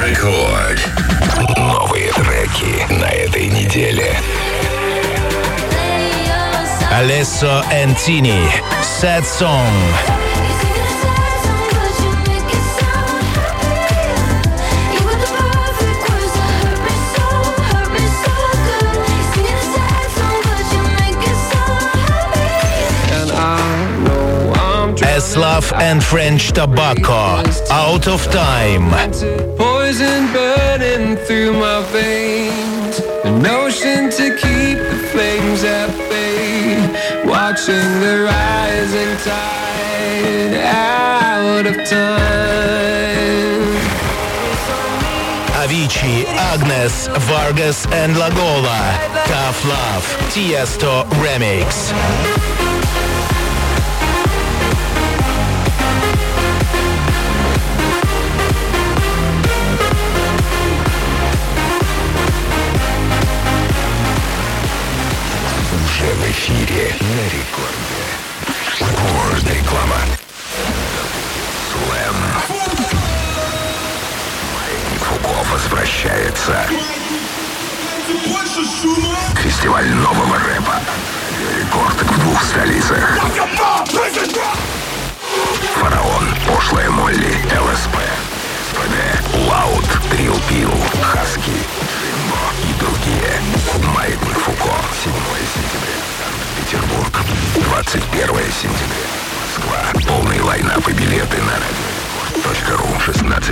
Рекорд. Новые треки на этой неделе. Alesso and Tini, Sad Song. Eslav and French Tobacco, Out of Time. Poison burning through my veins, the notion to keep the flames at bay, watching the rising tide, out of time. Avicii, Agnes, Vargas and Lagola, Tough Love, Tiesto Remix. В эфире на рекорде. Реклама. Слэм. Маятник Фуко возвращается. Фестиваль нового рэпа. Рекорд в 2 столицах. Фараон, Пошлая Молли, ЛСП, СПД, Лаут, Трил Пил, Хаски, Джимбо и другие. Маятник Фуко. 7 сентября. Санкт-Петербург. 21 сентября. Москва. Полный лайнап и билеты на радиорекорд.ру. 16